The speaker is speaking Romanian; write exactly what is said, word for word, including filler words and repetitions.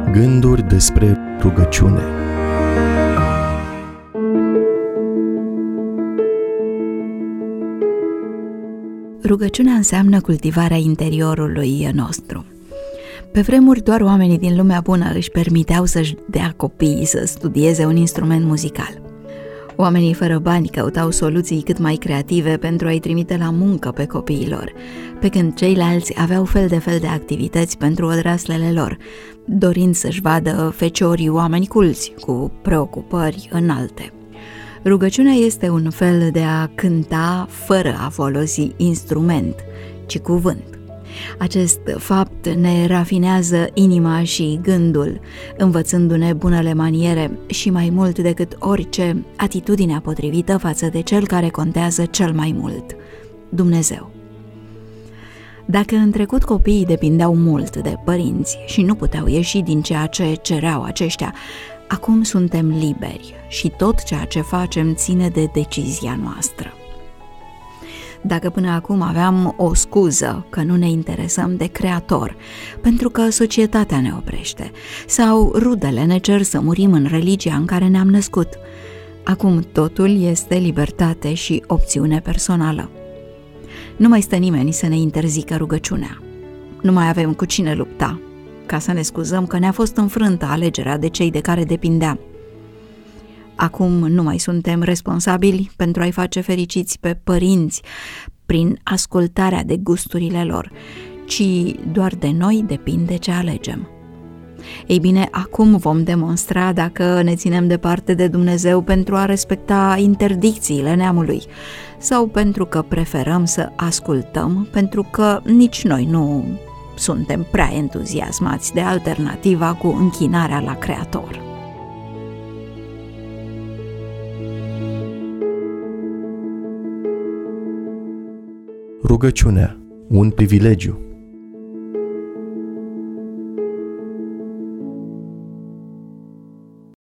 Gânduri despre rugăciune. Rugăciunea înseamnă cultivarea interiorului nostru. Pe vremuri, doar oamenii din lumea bună își permiteau să-și dea copiii să studieze un instrument muzical. Oamenii fără bani căutau soluții cât mai creative pentru a-i trimite la muncă pe copiilor, pe când ceilalți aveau fel de fel de activități pentru odraslele lor, dorind să-și vadă feciorii oameni culți, cu preocupări înalte. Rugăciunea este un fel de a cânta fără a folosi instrument, ci cuvânt. Acest fapt ne rafinează inima și gândul, învățându-ne bunele maniere și mai mult decât orice, atitudinea potrivită față de cel care contează cel mai mult, Dumnezeu. Dacă în trecut copiii depindeau mult de părinți și nu puteau ieși din ceea ce cereau aceștia, acum suntem liberi și tot ceea ce facem ține de decizia noastră. Dacă până acum aveam o scuză că nu ne interesăm de Creator, pentru că societatea ne oprește, sau rudele ne cer să murim în religia în care ne-am născut, acum totul este libertate și opțiune personală. Nu mai stă nimeni să ne interzică rugăciunea. Nu mai avem cu cine lupta, ca să ne scuzăm că ne-a fost înfrântă alegerea de cei de care depindeam. Acum nu mai suntem responsabili pentru a-i face fericiți pe părinți prin ascultarea de gusturile lor, ci doar de noi depinde ce alegem. Ei bine, acum vom demonstra dacă ne ținem departe de Dumnezeu pentru a respecta interdicțiile neamului sau pentru că preferăm să ascultăm, pentru că nici noi nu suntem prea entuziasmați de alternativa cu închinarea la Creator. Rugăciunea, un privilegiu.